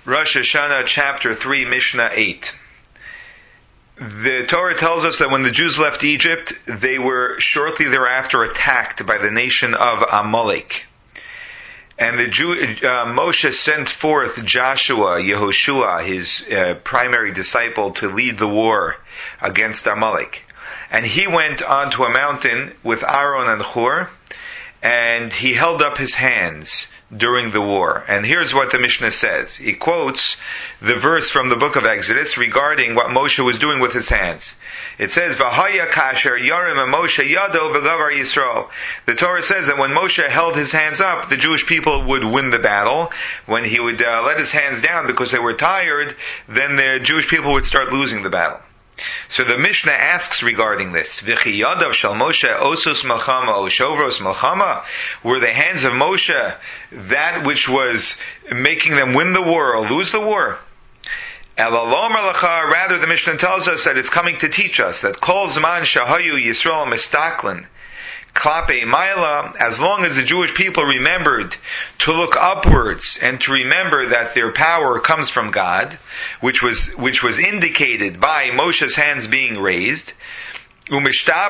Rosh Hashanah, chapter 3, Mishnah 8. The Torah tells us that when the Jews left Egypt, they were shortly thereafter attacked by the nation of Amalek. And Moshe sent forth Joshua, Yehoshua, his primary disciple, to lead the war against Amalek. And he went onto a mountain with Aaron and Hur, and he held up his hands during the war. And here's what the Mishnah says. He quotes the verse from the book of Exodus regarding what Moshe was doing with his hands. It says, "V'haya kasher yarim Moshe yado v'gavar Yisrael." The Torah says that when Moshe held his hands up, the Jewish people would win the battle. When he would let his hands down because they were tired, then the Jewish people would start losing the battle. So the Mishnah asks regarding this, V'chi yadav shel Moshe osos melchama o shovros melchama? Were the hands of Moshe that which was making them win the war or lose the war? Rather, the Mishnah tells us that it's coming to teach us that kol zman shahayu Yisrael mistaklin klape maila, as long as the Jewish people remembered to look upwards and to remember that their power comes from God, which was indicated by Moshe's hands being raised, and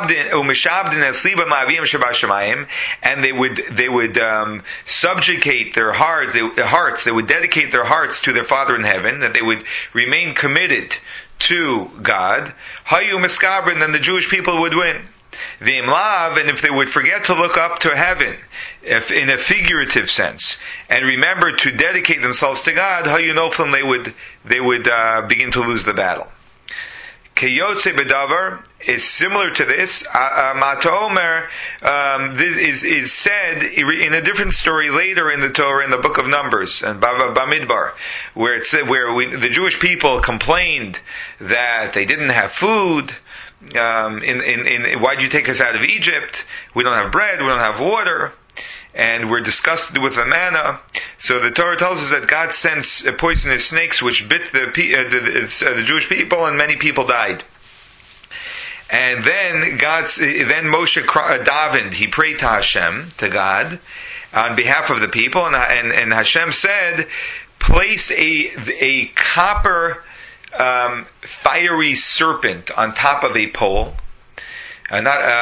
they would subjugate their hearts, they would dedicate their hearts to their Father in heaven, that they would remain committed to God, hayu miskabrin, then the Jewish people would win. And if they would forget to look up to heaven, if in a figurative sense, and remember to dedicate themselves to God, they would begin to lose the battle. Keyotze bedavar is similar to this. Mataomer, this is said in a different story later in the Torah, in the book of Numbers and Bamidbar, where the Jewish people complained that they didn't have food. Why'd you take us out of Egypt? We don't have bread, we don't have water, and we're disgusted with the manna. So the Torah tells us that God sends poisonous snakes which bit the Jewish people, and many people died. And then Moshe davened. He prayed to Hashem, to God, on behalf of the people, and Hashem said, place a copper fiery serpent on top of a pole, a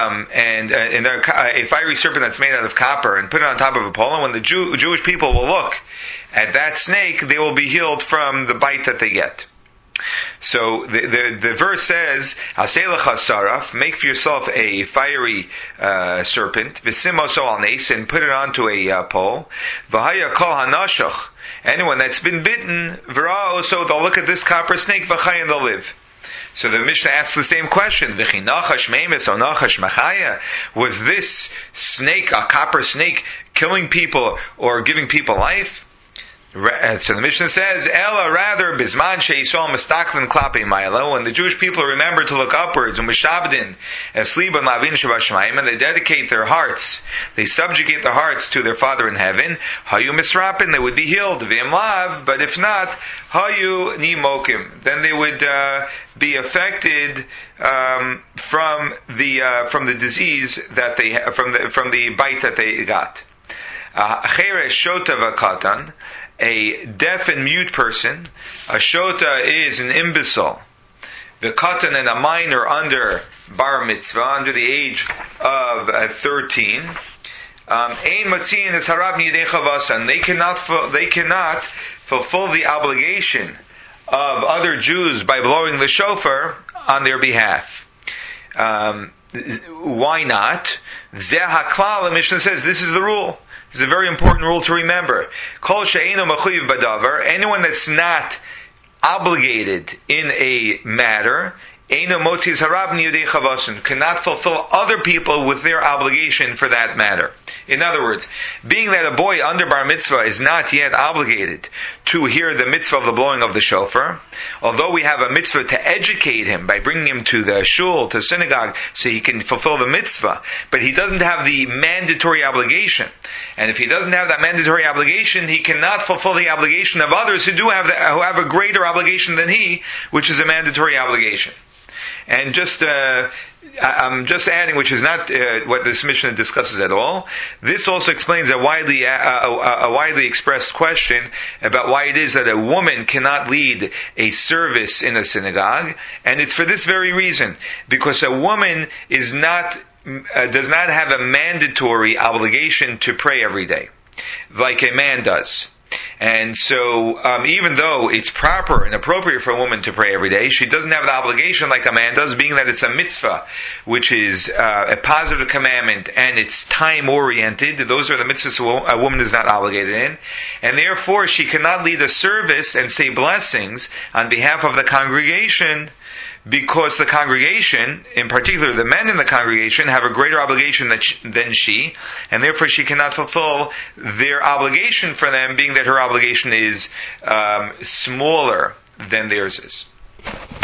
fiery serpent that's made out of copper, and put it on top of a pole. And when the Jewish people will look at that snake, they will be healed from the bite that they get. So the verse says, "Hasei lecha saraf," make for yourself a fiery serpent, v'simoso al nes, and put it onto a pole. V'haya kol hanashach, anyone that's been bitten, v'ra also, they'll look at this copper snake, v'chay, and they'll live. So the Mishnah asks the same question: V'chi nachash meimis o nachash machaya? Was this snake, a copper snake, killing people or giving people life? So the Mishnah says, Ella, rather, bisman she'yisrael mistaklin klape ma'ila, when the Jewish people remember to look upwards, and mishabdin, esliban lavin shabashmayim, and they dedicate their hearts, they subjugate their hearts to their Father in heaven, hayu misrapin, they would be healed, v'im lav, but if not, hayu nimokim, then they would be affected from the disease that they from the bite that they got. Cheresh shota v'katan, a deaf and mute person. A shota is an imbecile. The katan and a minor under bar mitzvah, under the age of 13. Ein matzin is harav nidei chavasan. They cannot fulfill the obligation of other Jews by blowing the shofar on their behalf. Why not? Zeh haklal, the Mishnah says, this is the rule. This is a very important rule to remember. Kol she'eino mechuyev badavar, anyone that's not obligated in a matter, eino motziz harav niyudei chavasin, cannot fulfill other people with their obligation for that matter. In other words, being that a boy under bar mitzvah is not yet obligated to hear the mitzvah of the blowing of the shofar, although we have a mitzvah to educate him by bringing him to the shul, to synagogue, so he can fulfill the mitzvah, but he doesn't have the mandatory obligation. And if he doesn't have that mandatory obligation, he cannot fulfill the obligation of others who have a greater obligation than he, which is a mandatory obligation. And just I'm just adding, which is not what this Mishnah discusses at all. This also explains a widely expressed question about why it is that a woman cannot lead a service in a synagogue, and it's for this very reason, because a woman does not have a mandatory obligation to pray every day, like a man does. And so, even though it's proper and appropriate for a woman to pray every day, she doesn't have the obligation like a man does, being that it's a mitzvah, which is a positive commandment, and it's time-oriented. Those are the mitzvahs a woman is not obligated in. And therefore, she cannot lead a service and say blessings on behalf of the congregation, because the congregation, in particular the men in the congregation, have a greater obligation than she, and therefore she cannot fulfill their obligation for them, being that her obligation is smaller than theirs is.